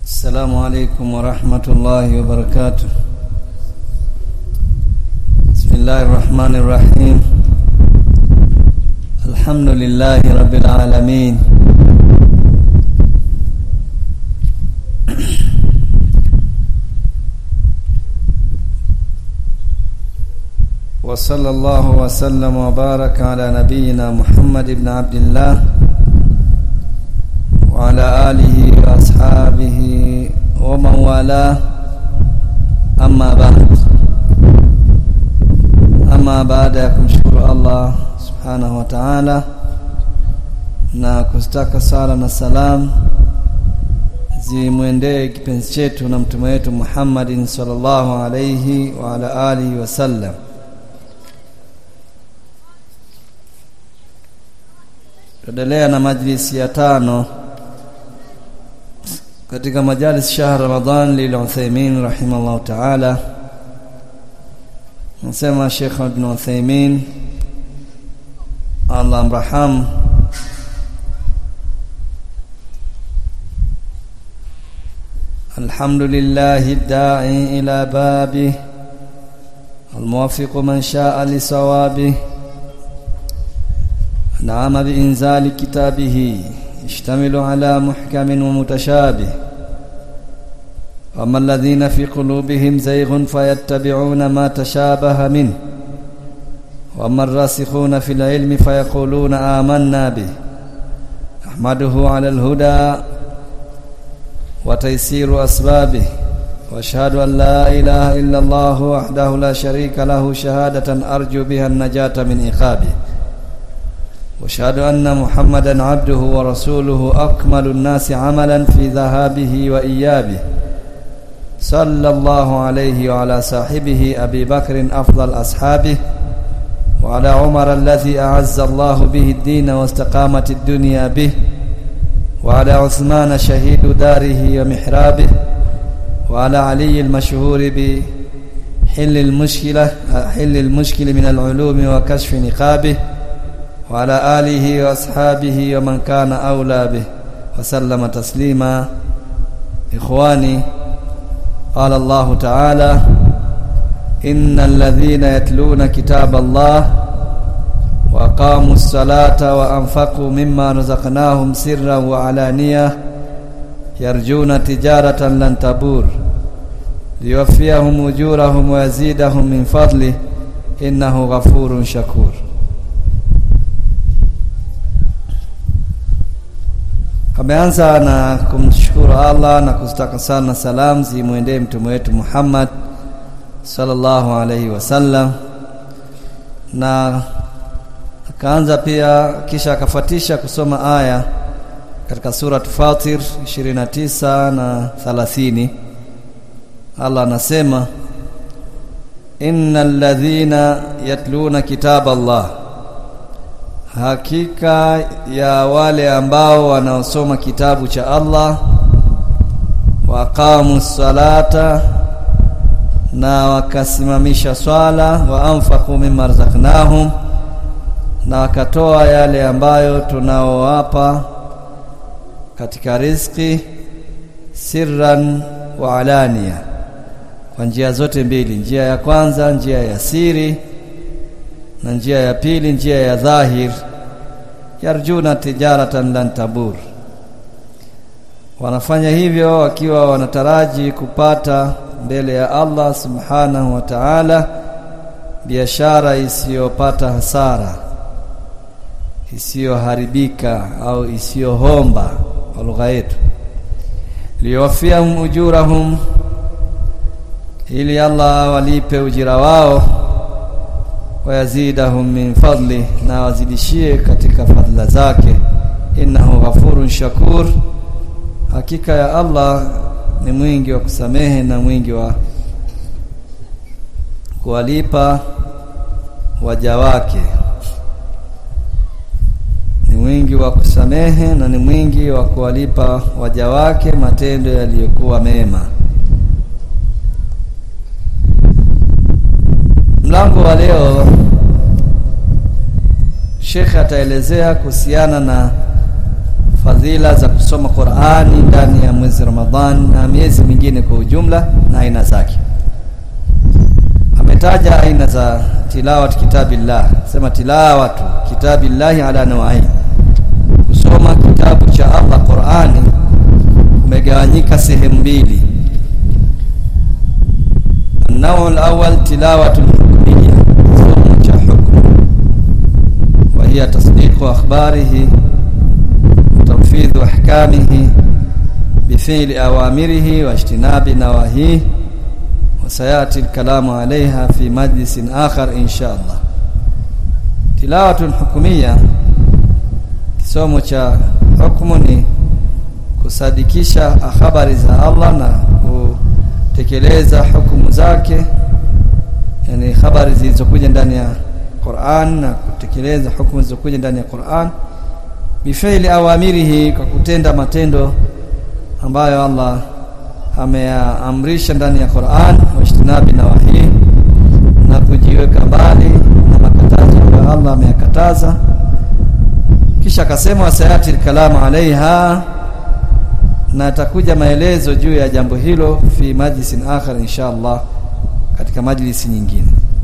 السلام عليكم ورحمة الله وبركاته. بسم الله الرحمن الرحيم. الحمد لله رب العالمين، وصلى الله وسلم وبارك على نبينا محمد بن عبد الله وعلى آله وأصحابه ومن والاه. أما بعد ya kumshukuru Allah subhanahu wa ta'ala na kustaka sala na salam zimwendee kipenzi chetu na mtume wetu Muhammadin sallallahu alayhi wa ala alihi wasallam. Tuendelea na majlisi ya 5 katika majalis shahr Ramadan lil Uthaymeen rahimahullah ta'ala. Nasema Sheikh Ibn Uthaymeen Allah amraham, alhamdulillahi da'i ila babih almuwaffiq man sha'a li sawabih نعم بإنزال كتابه يشتمل على محكم ومتشابه، وأما الذين في قلوبهم زيغ فيتبعون ما تشابه منه، وأما الراسخون في العلم فيقولون آمنا به. أحمده على الهدى وتيسير أسبابه، وأشهد أن لا إله إلا الله وحده لا شريك له شهادة أرجو بها النجاة من عقابه، واشهد ان محمدا عبده ورسوله اكمل الناس عملا في ذهابه وايابه، صلى الله عليه وعلى صاحبه ابي بكر افضل اصحابه، وعلى عمر الذي اعز الله به الدين واستقامت الدنيا به، وعلى عثمان شهيد داره ومحرابه، وعلى علي المشهور بحل المشكل من العلوم وكشف نقابه، وعلى آله وأصحابه ومن كان أولى به وسلم تسليما. إخواني، قال الله تعالى: إن الذين يتلون كتاب الله وأقاموا الصلاة وأنفقوا مما رزقناهم سرا وعلانية يرجون تجارة لن تبور ليوفيهم أجورهم ويزيدهم من فضله إنه غفور شكور. Ameanza na kumshukuru Allah na kustaka sana salam zimwendee mtume wetu Muhammad sallallahu alayhi wasallam, na akaanza pia kisha akafuatisha kusoma aya katika sura Fatir 29 na 30. Allah anasema: innal ladhina yatluna kitaba Allah, hakika ya wale ambao wanaosoma kitabu cha Allah, waqamus salata, na wakasimamisha swala, wa anfaqu mimma razaqnahum, na wakatoa yale ambayo tunaowapa katika riziki, sirran wa alania, kwa njia zote mbili, njia ya kwanza njia ya siri na njia ya pili njia ya dhahir. Yarjuna tijaratan lan tabur, wanafanya hivyo wakiwa wanataraji kupata mbele ya Allah subhanahu wa ta'ala biashara isiyopata hasara, isiyoharibika au isiyohomba kwa lugha yetu. Liwafiyahum ujurahum, ili Allah walipe ujira wao, wayazidahum min fadli, na wazidishie katika fadhila zake. Innahu ghafurun shakur, hakika ya Allah ni mwingi wa kusamehe na mwingi wa kuwalipa waja wake. Ni mwingi wa kusamehe na ni mwingi wa kuwalipa waja wake matendo yaliyokuwa mema. Mlango wa leo Sheikh ataelezea kuhusiana na fadhila za kusoma Qur'ani ndani ya mwezi Ramadhani na miezi mingine kwa ujumla na aina zake. Ametaja aina za tilawat kitabillah. Sema tilawatu kitabillahi ala nawain. Kusoma kitabu cha Allah Qur'ani umegawanyika sehemu mbili. النوع الأول تلاوة الحكمية kusoma حكم وهي تصديق أخباره وتنفيذ أحكامه بفعل أوامره واجتناب نواهيه وسيأتي الكلام عليها في مجلس آخر إن شاء الله. تلاوة الحكمية kisomo cha hukumu ni kusadikisha habari za Allah na kutekeleza hukumu zake, yani habari zilizokuja ndani ya Qur'an na kutekeleza hukumu zilizokuja ndani ya Qur'an bifaili awamirihi, kwa kutenda matendo ambayo Allah ameamrisha ndani ya Qur'an, wajtinabi nawahi, na kujiweka mbali na makatazo ambayo Allah ameyakataza. Kisha akasema wasayati kalamu alaiha, na atakuja maelezo juu ya jambo hilo fi majlisin akhar inshallah, katika majlisi nyingine.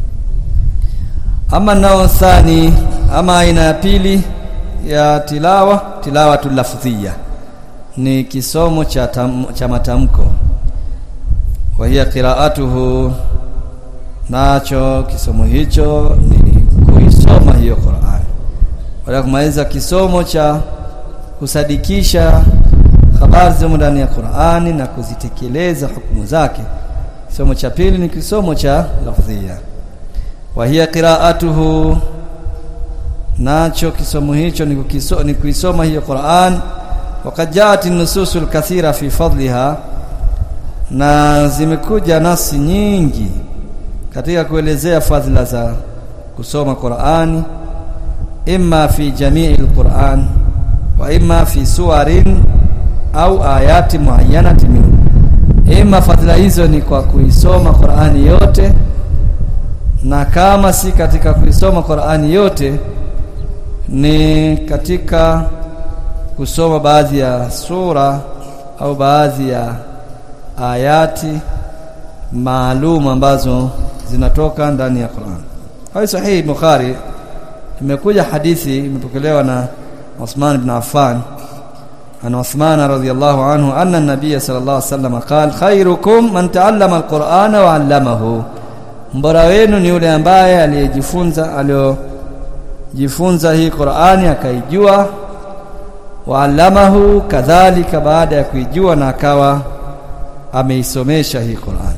Ama nao thani, ama aina ya pili ya tilawatul lafdhiyya, ni kisomo cha matamko. Wa hiya qira'atuhu, nacho kisomo hicho ni kuisoma hiyo Qur'an. Wala kumaliza kisomo cha kusadikisha habari za ndani ya Qur'ani na kuzitekeleza hukumu zake. Kisomo cha pili ni kisomo cha lafdhiyya. Wa hiya qira'atuhu, nacho kisomo hicho ni kuisoma hiyo Qur'an. Waqad ja'at an-nususul kathira fi fadliha, na zimekuja nasi nyingi katika kuelezea fadhila za kusoma Qur'ani, imma fi jami'il Qur'an wa imma fi suwarin au ayati muayyanati minhu. Imma fadhila hizo ni kwa kuisoma Qur'ani yote, na kama si katika kuisoma Qur'ani yote ni katika kusoma baadhi ya sura au baadhi ya ayati maalum ambazo zinatoka ndani ya Qur'an. Hai sahihi Bukhari imekuja hadithi imepokelewa na Uthman ibn Affan an Uthman radhiyallahu anhu anna an-nabiy sallallahu alayhi wasallam qala khairukum man ta'allama al-Qur'ana wa 'allamahu, mbora wenu ni yule ambaye aliyojifunza hii Qur'ani akaijua, wa 'allamahu kadhalika, baada ya kuijua na akawa ameisomesha hii Qur'ani.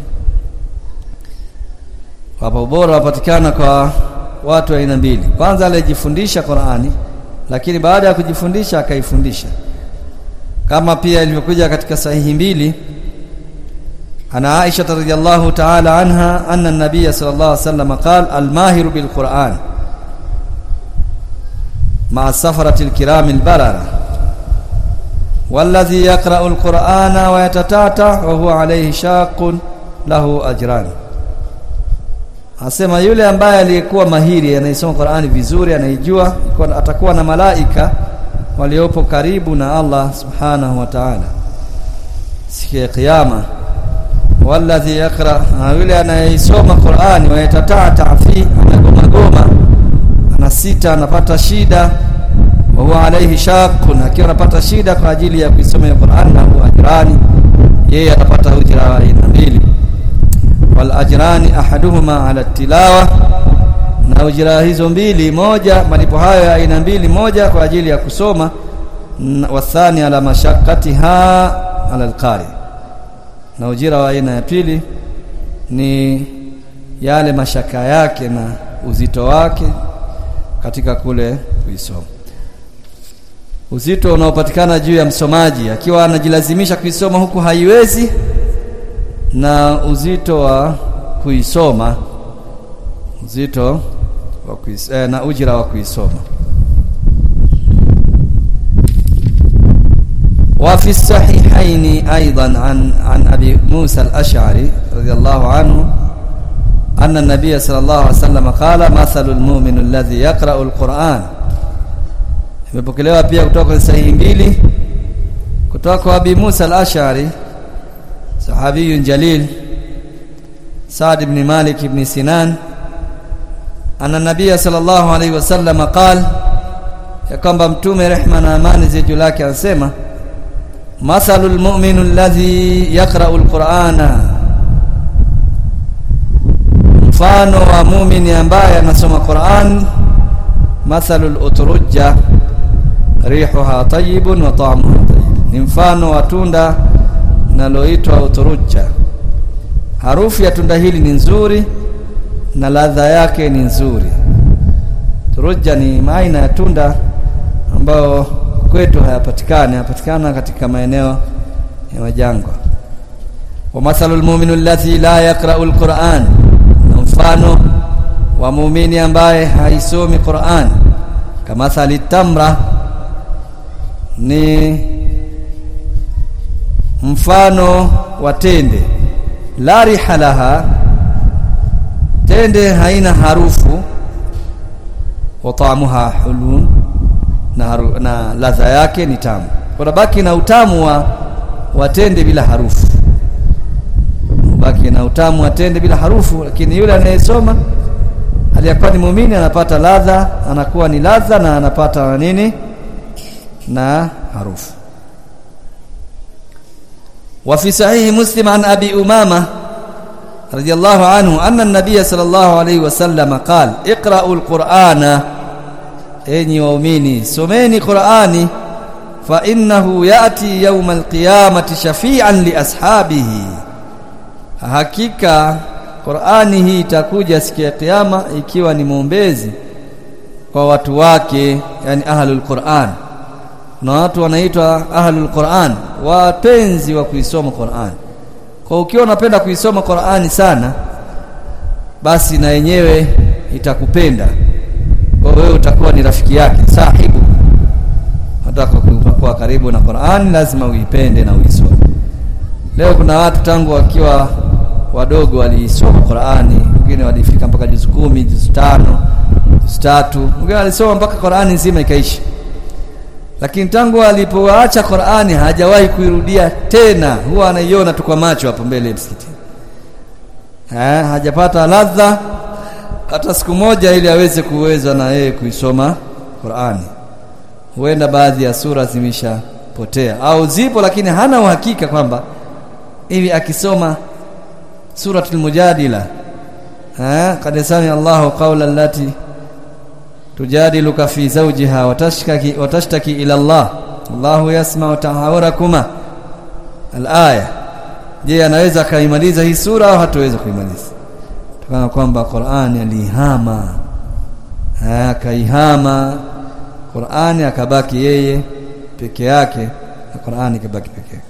Hapo ubora upatikana kwa watu wa aina mbili. Kwanza aliyejifundisha Qur'ani, lakini baada ya kujifundisha akaifundisha, kama pia ilivyokuja katika sahihi mbili ana Aisha radhiyallahu ta'ala anha anna an-nabiy sallallahu alayhi wasallam qala al-mahiru bil Qur'an ma'a safarati al-kiram al-barara walladhi yaqra'u al-Qur'ana wa yatatata wa huwa alayhi shaqqun lahu ajran. Asema yule ambaye aliyekuwa mahiri, anaisoma Qur'ani vizuri, anaijua, atakuwa na malaika waliopo karibu na Allah subhanahu wa ta'ala siku ya kiyama. Walladhi yaqra, yule anaisoma Qur'ani wa yatatata fi, anagoma anasita, anapata shida, wa huwa alayhi shaqqun, akiwa anapata shida kwa ajili ya kuisoma Qur'an, na huwa ajrani, yeye atapata ujira wa aina mbili. Wal ajrani ahaduhuma ala tilawa, na ujira hizo mbili, moja malipo hayo ya aina mbili, moja kwa ajili ya kusoma, wa thani ala mashaqqatiha ala alqari, na ujira wa aina ya pili ni yale mashaka yake na uzito wake katika kule kuisoma. Uzito unaopatikana juu ya msomaji akiwa anajilazimisha kuisoma huku haiwezi, na uzito wa kuisoma, uzito wa na ujira wa kuisoma. وفي الصحيحين أيضا عن أبي موسى الأشعري رضي الله عنه أن النبي صلى الله عليه وسلم قال مثل المؤمن الذي يقرأ القرآن Imepokelewa pia kutoka kwa sahihi mbili kutoka kwa Abi Musa al-Ash'ari sahabiyun jalil Sa'd ibn Malik ibn Sinan anna Nabii sallallahu alayhi wasallam qala, ya kwamba mtume rehma na amani ziwe juu yake anasema, mathalul mu'minu alladhi yaqra'u al-Qur'ana, mfano wa muumini ambaye anasoma Qur'an, mathalul utrujja rihuha tayyibun wa ta'muha tayyib, ni mfano wa tunda linaloitwa utrujja. Harufu ya tunda hili ni nzuri na ladha yake ni nzuri. Utrujja ni aina ya tunda ambao kwetu hayapatikana katika maeneo ya majangwa. Wa mathalul mu'minu alladhi la yaqra'u al-Qur'an, mfano wa muumini ambaye haisomi Qur'an, kama thali tamra, ni mfano wa tende, la rihalaha, tende haina harufu, wa ta'muha hulun, na ladha yake ni tamu. Kwa baki na utamu wa tende bila harufu, baki na utamu wa tende bila harufu, lakini yule anayesoma aliyakuwa ni muumini anapata ladha, anakuwa ni ladha na anapata nini? Na harufu. Wa fi sahih Muslim an Abi Umama radiyallahu anhu anna an-nabiy sallallahu alayhi wasallam qala, iqra'u al-Qur'ana, enyi waumini someni Qur'ani, fa innahu ya'ti yawm al-qiyamati shafi'an li ashabihi, hakika Qur'ani hii itakuja siku ya kiyama ikiwa ni muombezi kwa watu wake, yani ahlul Qur'an. Na watu wanaitwa ahlul Qur'an, wapenzi wa kuisoma Qur'an. Kwa ukiwa unapenda kuisoma Qur'ani sana, basi na yenyewe itakupenda. Kwa wewe utakuwa ni rafiki yake, sahibu. Unataka kuwa karibu na Qur'an, lazima uipende na uisome. Leo kuna watu tangu wakiwa wadogo walisoma Qur'ani, wengine walifika mpaka juzu 10, juzu 5, juzu 3, wengine walisoma mpaka Qur'ani nzima ikaisha. Lakini tangu alipoacha Qur'ani hajawahi kuirudia tena, huwa anaiona tu kwa macho hapo mbele msikitini. Hajapata ladha hata siku moja ili aweze kuweza na yeye kuisoma Qur'ani. Huenda baadhi ya sura zimeshapotea au zipo, lakini hana uhakika kwamba hivi akisoma suratul Mujadila, qad sami Allahu qawla allati tujadiluka fi zawjiha wa tashtaki ila Allah, Allahu yasma'u tahawurakuma, al-aya. Je, anaweza kaimaliza hii sura au hataweza kuimaliza? Tukana kwamba Qur'ani alihama, kaihama Qur'ani, akabaki yeye peke yake, na Qur'ani kabaki peke yake.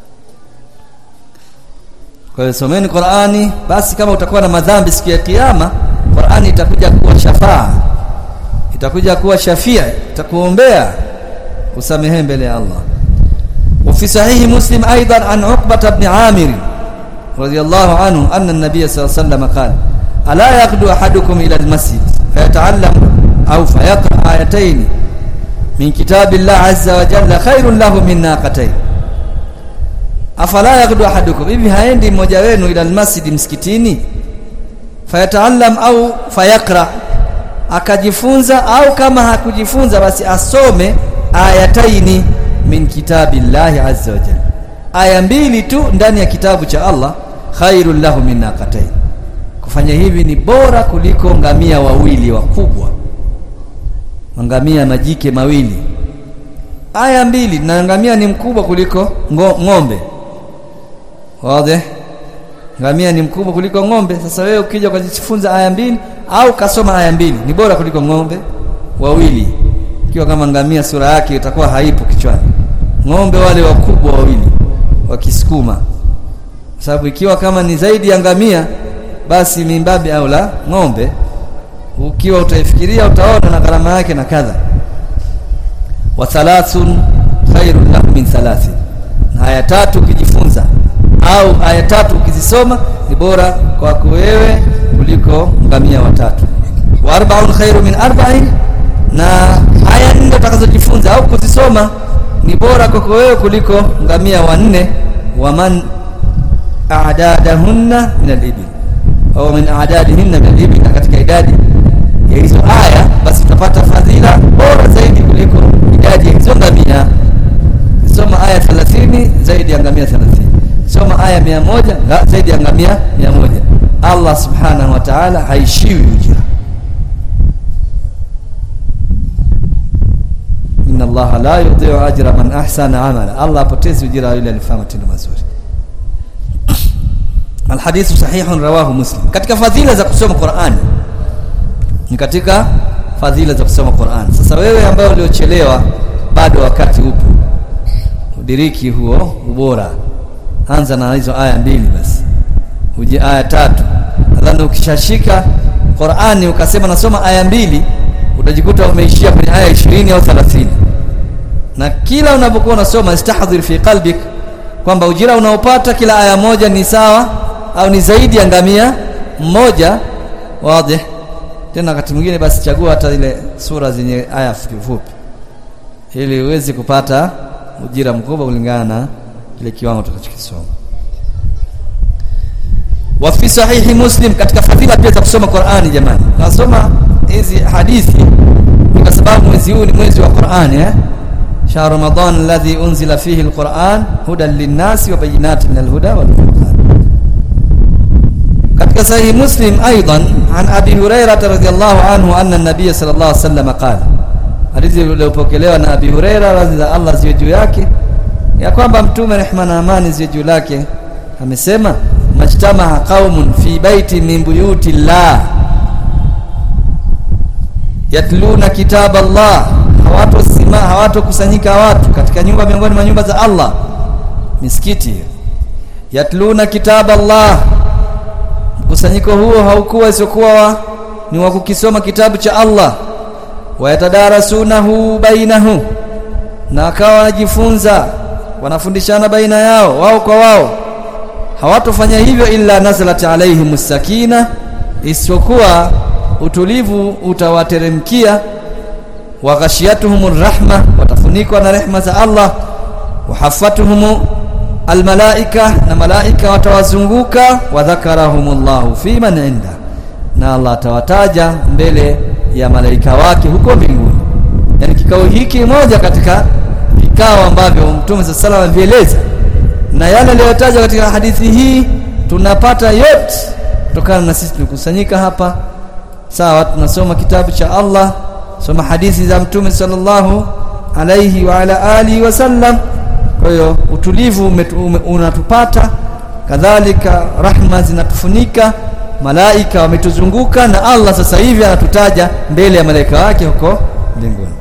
Kwa hiyo someni Qur'ani, basi kama utakuwa na madhambi siku ya kiyama, Qur'ani itakuja kuwa shafaa, itakuja kuwa shafia, itakuombea usamehe mbele ya Allah. Wa fi sahih Muslim aidan an Uqbah ibn Amir radiyallahu anhu anna an-nabiy sallallahu alayhi wasallam qala, ala yaqdu ahadukum ila al-masjid fayata'allam aw fayaqra ayatayn min kitabillah azza wa jalla khairun lahu min naqatayn. Afala yaqdu ahadukum, hivi haendi mmoja wenu ila al-masjid, msikitini, fayata'allam au fayaqra, akajifunza, au kama hakujifunza basi asome ayataini min kitabillahi azza wa jalla, aya 2 tu ndani ya kitabu cha Allah, khairul lahu min naqatayn. Kufanya hivi ni bora kuliko ngamia wawili wakubwa, ngamia majike mawili. Aya 2 na ngamia ni mkubwa kuliko ng'ombe. Wazi? Ngamia ni mkubwa kuliko ng'ombe. Sasa wewe ukija kujifunza aya 2 au kasoma aya 2, ni bora kuliko ng'ombe wawili. Ikiwa kama ngamia sura yake itakuwa haipo kichwani, ng'ombe wale wakubwa wawili wakisukuma. Sababu ikiwa kama ni zaidi ya ngamia, basi mimbabi au la ng'ombe. Ukiwa utaifikiria utaona na gharama yake na kadha. Wa thalathun khairun lahu min thalathin, na aya 3 ukijifunza au aya 3 ukizisoma ni bora kwako wewe kuliko ngamia watatu. Wa arba'un khairu min arba'in, na aya 4 utakazojifunza au kuzisoma ni bora kwako wewe kuliko ngamia wanne wa man a'dadahunna min al-ibil au min a'dadihinna min al-ibil. Katika idadi ya hizo aya basi utapata fadhila bora zaidi kuliko idadi ya hizo ngamia. Soma aya 30 zaidi ya ngamia 30, soma aya 100 zaidi ya ngamia 100. Allah subhanahu wa ta'ala haishiwi ujira. Inna Allaha la yudhi'u ajra man ahsana amala, Allah apotezi ujira yule alifanya matendo mazuri. Alhadithu sahihun rawahu Muslim. Katika fadhila za kusoma Qur'ani, ni katika fadhila za kusoma Qur'ani. Sasa wewe ambaye uliochelewa, bado wakati upo, udiriki huo ubora, anza na hizo aya 2 basi, uje aya 3. Nadhani ukishashika Qur'ani ukasema nasoma aya 2, utajikuta umeishia kwenye aya 20 au 30. Na kila unapokuwa unasoma istahdhir fi qalbik kwamba ujira unaopata kila aya moja ni sawa au ni zaidi ya ngamia mmoja. Wazi? Tena wakati mwingine basi chagua hata ile sura zenye aya fupi ili uweze kupata ujira mkubwa kulingana na kile kiwango utakachokisoma. Wa fi sahihi Muslim, katika fadhila pia za kusoma Qur'ani jamani. Nasoma hizi hadithi kwa sababu mwezi huu ni mwezi wa Qur'ani shahr Ramadan alladhi unzila fihi alquran hudan linnasi wa bayyinatin minal huda wal furqan. Katika sahihi Muslim aidan an Abi Hurairah radhiyallahu anhu anna an-nabiy sallallahu alayhi wasallam qala, hadithi iliyopokelewa na Abi Hurairah radhiya Allah ziwe juu yake, ya kwamba mtume rehma na amani ziwe juu lake amesema, majtama'a qaumun fi baiti min buyuti llah yatluna kitab Allah, hawatokusanyika watu katika nyumba miongoni mwa nyumba za Allah, misikiti. Yatluna kitab Allah, mkusanyiko huo haukuwa isokuwa ni wa kukisoma kitabu cha Allah. Wayatadarasunahu bainahu, na akawa wanajifunza, wanafundishana baina yao wao kwa wao. Hawatofanya hivyo illa nazalat alaihimus sakina, isipokuwa utulivu utawateremkia. Wa ghashiyatuhumur rahma, watafunikwa na rehema za Allah. Wa hafatuhum almalaika, na malaika watawazunguka. Wa dhakarahumullahu fi man inda, na Allah atawataja mbele ya malaika wake huko mbinguni. Yani kikao hiki moja katika vikao ambavyo Mtume sallallahu alayhi wasallam vieleza, na yale aliyotaja katika hadithi hii tunapata yote kutokana na sisi tukusanyika hapa. Sawa, tunasoma kitabu cha Allah, soma hadithi za Mtume sallallahu alayhi wa ala alihi wasallam. Kwa hiyo utulivu unatupata, kadhalika rahma zinatufunika, malaika wametuzunguka, na Allah sasa hivi anatutaja mbele ya malaika wake huko mbinguni.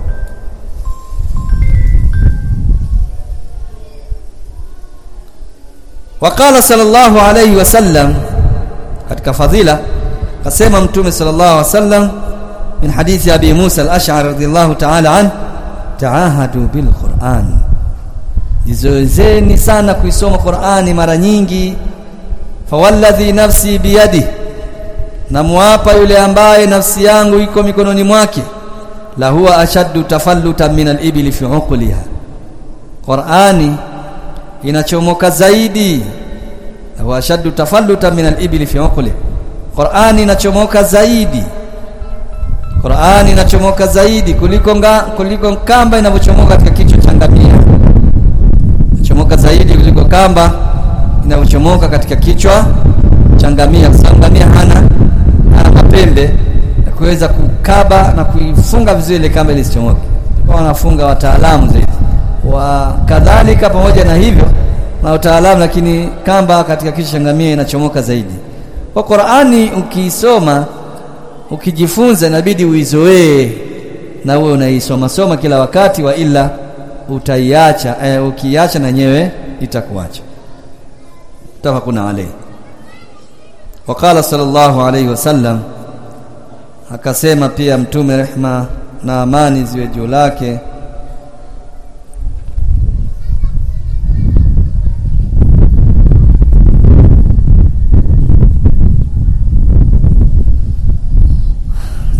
Waqala sallallahu alayhi wasallam, katika fadhila kasema Mtume sallallahu alayhi wasallam min hadithi Abi Musa al-Ash'ari radhiyallahu ta'ala an, ta'ahadu bil Qur'an, jizoezeni sana kuisoma Qur'ani mara nyingi. Fawalladhi nafsi biyadi, na muapa yule ambaye nafsi yangu iko mikononi mwake, la huwa ashaddu tafallutan min al-ibli fi uqliha, Qur'ani inachomoka zaidi. La huwa ashaddu tafallutan min al-ibli fi uqliha, Qur'ani inachomoka zaidi, Qur'ani inachomoka zaidi kuliko kamba inavyochomoka katika kichwa cha ngamia. Inachomoka zaidi kuliko kamba inavyochomoka katika kichwa cha ngamia. Ngamia hana mapembe ya kuweza kukaba na kuifunga vizuri ile kamba ili isichomoke. Kwa wanafunga wataalamu zaidi. Wa kadhalika pamoja na hivyo na utaalamu, lakini kamba katika kichwa cha ngamia inachomoka zaidi. Kwa Qur'ani ukisoma, ukijifunza, inabidi uizoee na wewe unaisoma kila wakati, wa ila utaiacha. Ukiacha na nyewe itakuacha. Tafakuna alayhi. Waqala sallallahu alayhi wasallam, akasema pia Mtume rehma na amani ziwe juu lake,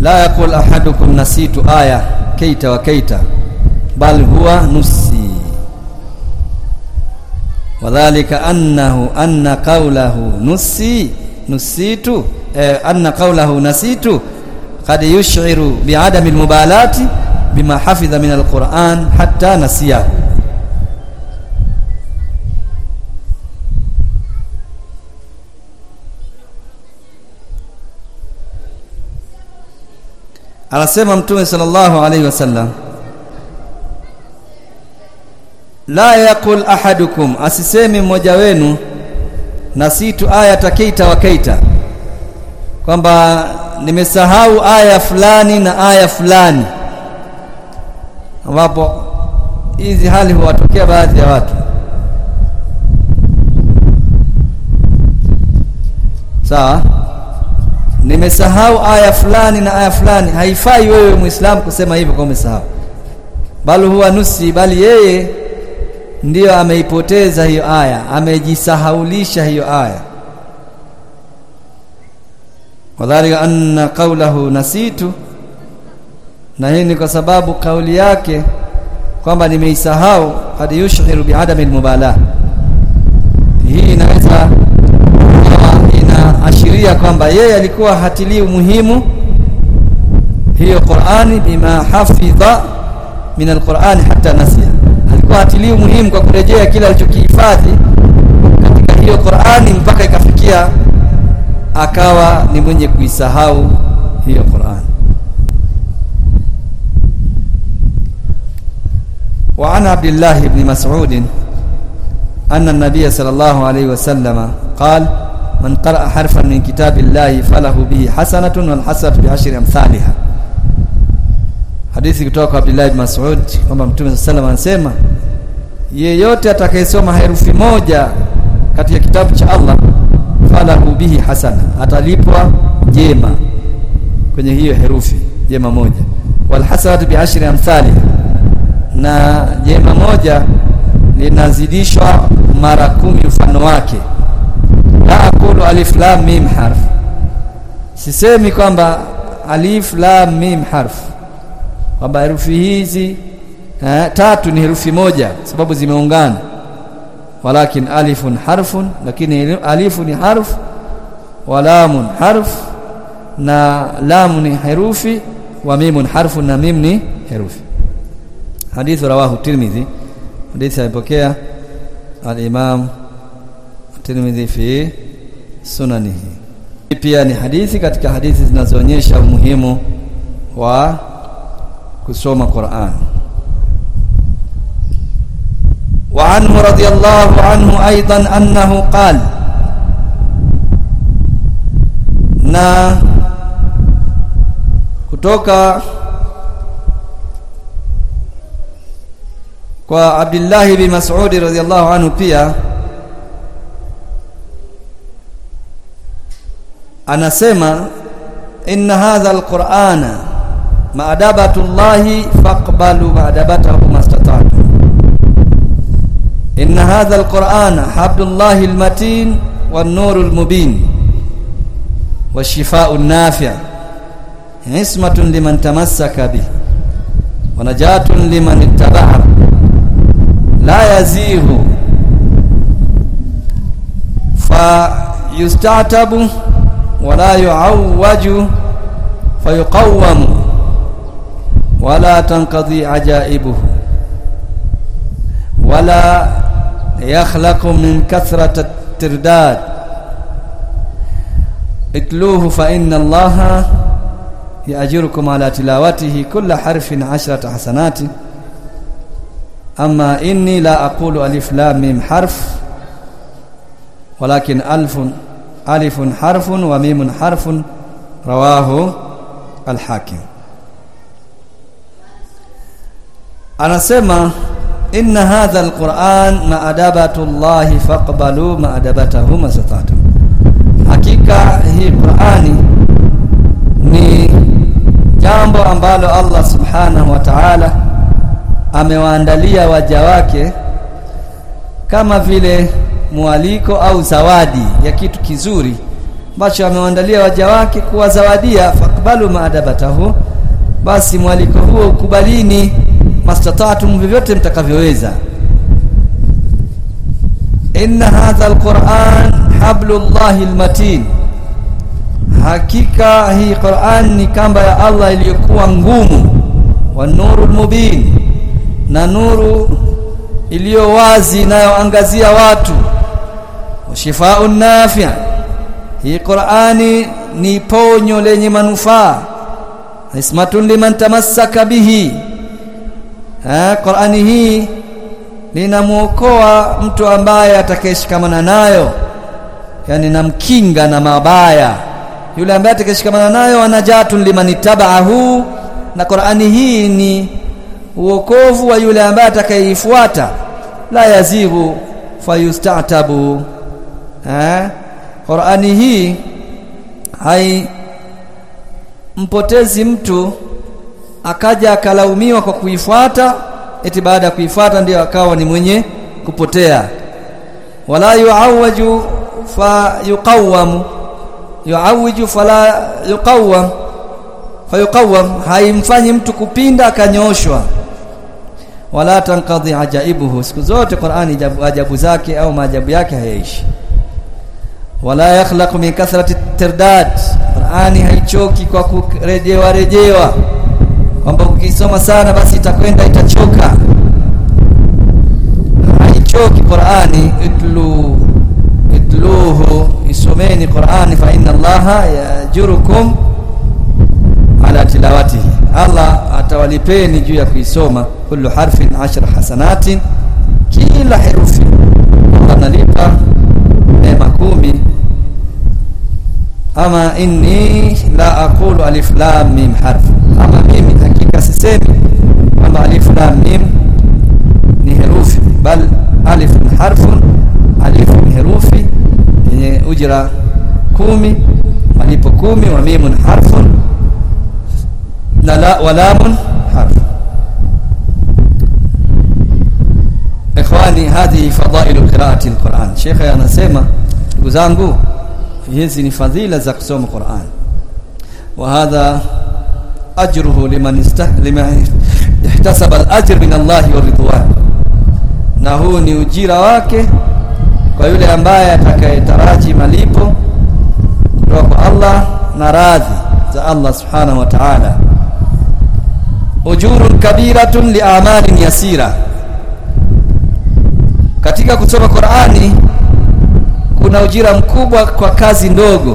la yaqul ahadukum nasitu aya kaita wa kaita bal huwa nusi wadhālika anna qawlahu nusitu anna qawlahu nasitu qad yush'iru bi'adami al-mubalati bima hafidha min al-Qur'an hatta nasiya. Anasema Mtume sallallahu alayhi wasallam, la yaqul ahadukum, asisemi mmoja wenu nasitu aya takaita wa kaita, kwamba nimesahau aya fulani na aya fulani, ambapo hizi hali huwatokea baadhi ya watu. Sawa, nimesahau aya fulani na aya fulani. Haifai wewe Muislamu kusema hivyo kwa umesahau, bali huwa nusi, bali yeye ndiyo ameipoteza hiyo aya, amejisahaulisha hiyo aya. Wadhalika anna qawlahu nasitu, na hii ni kwa sababu kauli yake kwamba nimeisahau qad yush'iru bi'adami al-mubalah, hii inaweza inaashiria kwamba yeye alikuwa hatilii umuhimu hiyo Qur'ani bima hafidha min al-Qur'ani hatta nasiya, alikuwa hatilii umuhimu kwa kurejea kila alichokihifadhi katika hiyo Qur'ani mpaka ikafikia akawa ni mwenye kuisahau hiyo Qur'ani. Wa an Abdullah ibn Mas'ud anna an-nabiy sallallahu alayhi wasallam qala man qara'a harfan min kitabillahi falahu bihi hasanatun wal hasanatu bi'ashri amsalha. Hadithi kutoka kwa Abdullah ibn Mas'ud kwamba Mtume sallallahu alayhi wasallam anasema, yeyote atakayesoma herufi moja katika kitabu cha Allah falahu bihi hasana, atalipwa jema kwenye hiyo herufi jema moja, wal hasanatu bi'ashri amsalha, na jema moja linazidishwa mara 10 mfano wake. La aqulu alif lam mim harf, sisemi kwamba alif lam mim harf kwamba herufi hizi tatu ni herufi moja sababu zimeungana, walakin alifun harfun, lakini alifu ni harf, wa lamun harf, na lamu ni herufi, wa mimun harfun, na mim ni herufi. Hadithu rawahu Tirmidhi, hadithi alipokea al-Imam Tirmidhi fi sunanihi. Pia ni hadithi katika hadithi zinazoonyesha umuhimu wa kusoma Qur'an. Wa anhu radiyallahu anhu aidan annahu qala, na kutoka kwa Abdullah bin Mas'ud radhiyallahu anhu pia anasema, inna hadha al-Qur'ana ma'adabatullahi faqbalu ma'adabatahu mastata'tum. Inna hadha al-Qur'ana hablullahi al-matin wan-nurul mubin wash-shifaa'un nafi', ismatun liman tamassaka bihi wa najatun liman ittaba'a, la yazihu fa yusta'tabu wa la yu'awwaju fa yuqawwamu wa la tanqadi ajaibuhu wa la yakhlaqu min kathrati at-tirdad. Itluhu fa inna Allaha ya'jurukum ala tilawatihi kulla harfin 10 hasanati. Amma inni la aqulu alif lam mim harf walakin alifun harfun wa mimun harfun, rawahu al-Hakim. Anasema, inna hadha al-Qur'an ma'adabatullahi faqbalu ma'adabatahu mastata'tum, hakika hii Qur'ani ni jambo ambalo Allah subhanahu wa ta'ala amewaandalia waja wake kama vile mwaliko au zawadi ya kitu kizuri ambacho amewaandalia waja wake kuwazawadia, faqbalu maadabatahu, basi mwaliko huo ukubalini mastata'tum, vyovyote mtakavyoweza. Inna hadha alquran hablullahi almatin, hakika hii Qur'an ni kamba ya Allah iliyokuwa ngumu, wa nurul mubin, na nuru iliyo wazi inayoangazia watu, wa shifaa'un nafi', hii Qur'ani ni ponyo lenye manufaa, ismatun liman tamassaka bihi, Qur'ani hii linamuokoa mtu ambaye atakayeshikamana nayo, yani namkinga na mabaya yule ambaye atakayeshikamana nayo, anajatun liman ittaba'ahu, na Qur'ani hii ni uokovu wa yule ambaye atakayeifuata, la yazigu fayusta'tabu. Qur'ani hii mpotezi mtu akaja akalaumiwa kwa kuifuata, eti baada ya kuifuata ndio akawa ni mwenye kupotea. Wala yu'awwaju fa yuqawwam, yu'awwiju fala yuqawwam fa yuqawwam, haimfanyi mtu kupinda akanyoshwa. Wala tanqadhi ajaibuhu, siku zote Qur'ani ajabu zake au maajabu yake hayaishi. Wala yakhlaqu min kathrati tirdad, Qur'ani haichoki kwa kurejewa kwamba ukisoma sana basi itakwenda itachoka. Haichoki Qur'ani. Itluhu, isomeni Qur'ani, fa inna Allaha yajurukum ala tilawatihi, Allah atawalipeni juu ya kuisoma. Kullu harfin 10 hasanatin, kila herufi analipa neema 10. Ama inni la aqulu alif lam mim harf, ama mimi hakika sisemi kwamba alif lam mim ni herufi, bal alif ni harfun, alif ni herufi yenye ujira 10, malipo 10, wa mim harfun wa lam harf. Ikhwani, hadhi fadailu qiraati alquran. Sheikh anasema, ndugu zangu, hizi ni fadhila za kusoma Qur'an. Wa hadha ajruhu liman ihtasaba al-ajr min Allah wa ridwan, na huu ni ujira wake kwa yule ambaye atakayetaraji malipo kutoka kwa Allah na radhi za Allah subhanahu wa ta'ala. Ujurun kabiratun li a'malin yasira, katika kusoma Qur'ani kuna ujira mkubwa kwa kazi ndogo.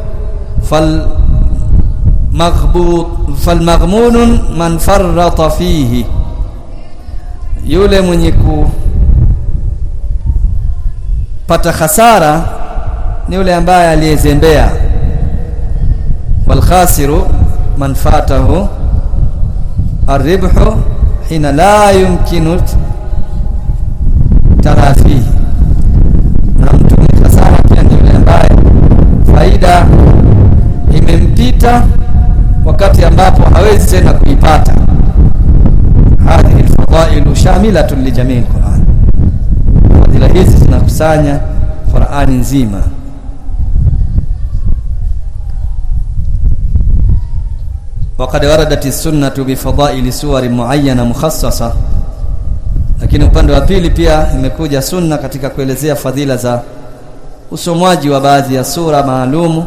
Falmaghmunun man farrata fihi, yule mwenye kupata hasara ni yule ambaye aliyezembea. Wal khasiru man fatahu ar-ribhu hina la yumkinu tarafihi, na mtu mwenye hasara pia ni yule ambaye faida imempita wakati ambapo hawezi tena kuipata. Hadhihi al-fadailu shamilatun li jami' al-Qur'an, fadhila hizi zinakusanya Qur'ani nzima. Waqad waradat as-sunnatu bi fadaili suwar muayyana mukhassasa, lakini upande wa pili pia imekuja sunna katika kuelezea fadhila za usomwaji wa baadhi ya sura maalumu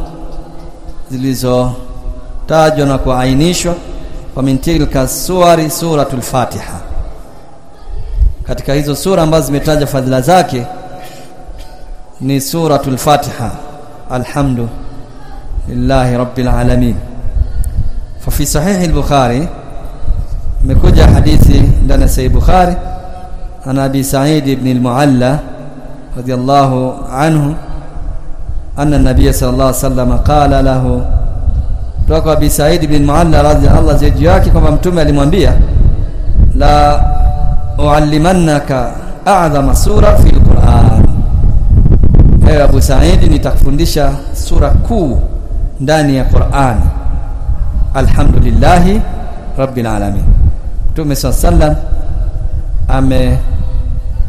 zilizotajwa na kuainishwa. Wa min tilka suwari suratul Fatiha, katika hizo sura ambazo zimetaja fadhila zake ni suratul Fatiha. Alhamdulillahi rabbil alamin. Fa fi sahih al-Bukhari, imekuja hadithi ndani ya Sahih Bukhari, ana Abi Sa'id ibn al-Mu'alla radiyallahu anhu anna an-nabiy sallallahu alayhi wasallam qala lahu, toka Abi Sa'id ibn al-Mu'alla radiyallahu anhu yake kwamba mtume alimwambia, la uallimannaka a'zama sura fi al-Qur'an, ewe Abu Sa'id nitakufundisha sura kuu ndani ya Qur'an. Alhamdulillahi rabbil alamin. Mtume sallam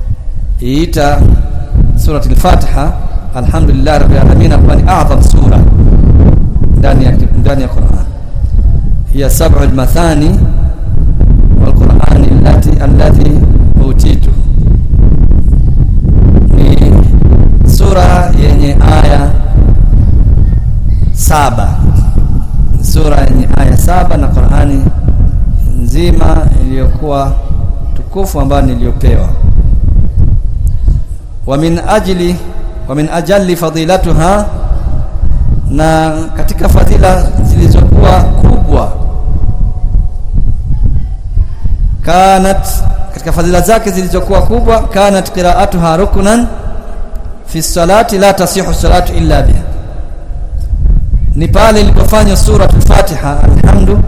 ameita suratul Fatiha alhamdulillahi rabbil alamin kwa ni a'zam sura, ndani ya Qur'an. Hiya sab'ul mathani wal Qur'ani allati utitu. Ni sura yenye aya 7. Sura yenye aya 7 na Qur'ani nzima iliyokuwa tukufu ambayo niliyopewa. Wa min ajalli fadilatuha, na katika fadhila zilizokuwa kubwa, katika fadhila zake zilizokuwa kubwa, kanat qira'atuha ruknan fi salati la tasihu salatu illa biha. Ni pale ilipofanywa suratul Fatiha alhamdu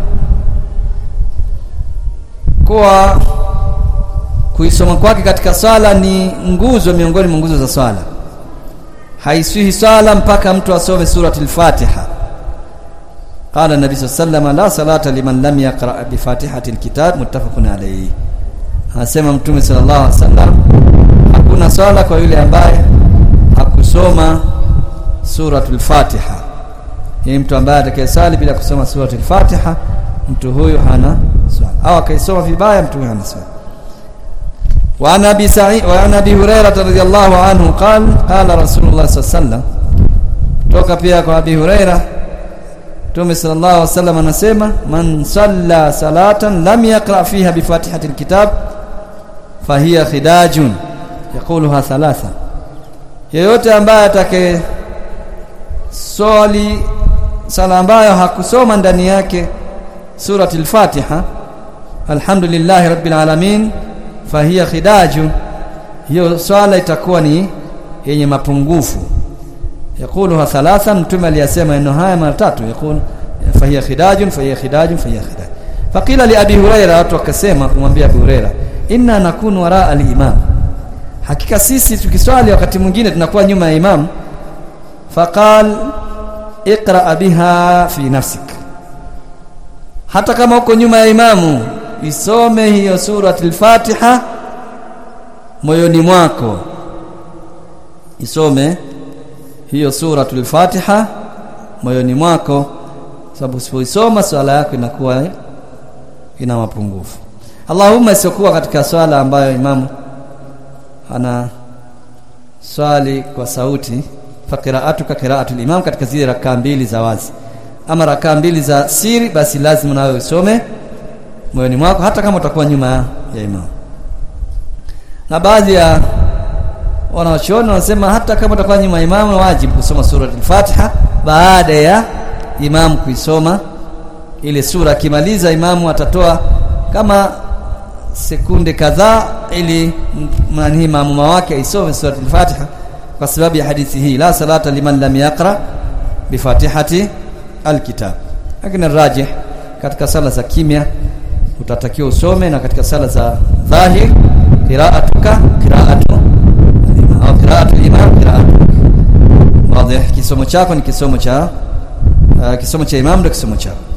kwa kuisoma kwake katika swala ni nguzo miongoni mwa nguzo za swala. Haisihi swala mpaka mtu asome suratul Fatiha. Qala an-nabi sallallahu alayhi wasallam la salata liman lam yaqra bi fatihatil kitab, muttafaqun alayhi. Anasema Mtume sallallahu alayhi wasallam, hakuna swala kwa yule ambaye hakusoma suratul Fatiha. Yeye mtu ambaye atakayesali bila kusoma suratul Fatiha, mtu huyo hana swala, au akaisoma vibaya, mtu huyo hana swala. Wa Abi Hurairah radhiyallahu anhu qala Rasulullah sallallahu alayhi wasallam, toka pia kwa Abi Hurairah, Mtume sallallahu alayhi wasallam anasema, man salla salatan lam yaqra fiha bi fatihatil kitab fahiya khidajun yaquluha thalatha. Yeyote ambaye atakaye swali sala ambayo hakusoma ndani yake suratul Fatiha, alhamdulillahi rabbil alamin, fahiya khidajun, hiyo swala itakuwa ni yenye mapungufu. Yakuluha thalathan, Mtume aliyasema neno haya mara 3, yakulu fahiya khidajun fahiya khidajun fahiya khidaj. Faqila li Abi Hurairah, watu wakasema kumwambia Abi Hurairah, inna nakunu wara al-imam, hakika sisi tukiswali wakati mwingine tunakuwa nyuma ya imam. Faqal iqra biha fi nafsik, hata kama uko nyuma ya imamu isome hiyo suratul Fatiha moyoni mwako. Isome hiyo suratul Fatiha moyoni mwako, sababu usipoisoma swala yako inakuwa ina mapungufu. Allahumma isiokuwa katika swala ambayo imamu ana swali kwa sauti, fa qira'atuka qira'atul imam, katika zile rakaa 2 za wazi. Ama rakaa 2 za siri, basi lazima nawe usome moyoni mwako hata kama utakuwa nyuma ya imam. Na baadhi ya wanawachuoni wanasema hata kama utakuwa nyuma ya imam, wajibu kusoma suratul Fatiha baada ya imam kuisoma ile sura. Kimaliza imamu atatoa kama sekunde kadhaa ili maamuma wake aisome suratul Fatiha, kwa sababu ya hadithi hii, la salata liman lam yaqra bi fatihati alkitab. Lakini rajih, katika sala za kimya utatakiwa usome, na katika sala za dhahir qira'atuka qira'atu au qira'atul imam qira'atu. Wazi, kisomo chako ni kisomo cha imam, ndio kisomo chako.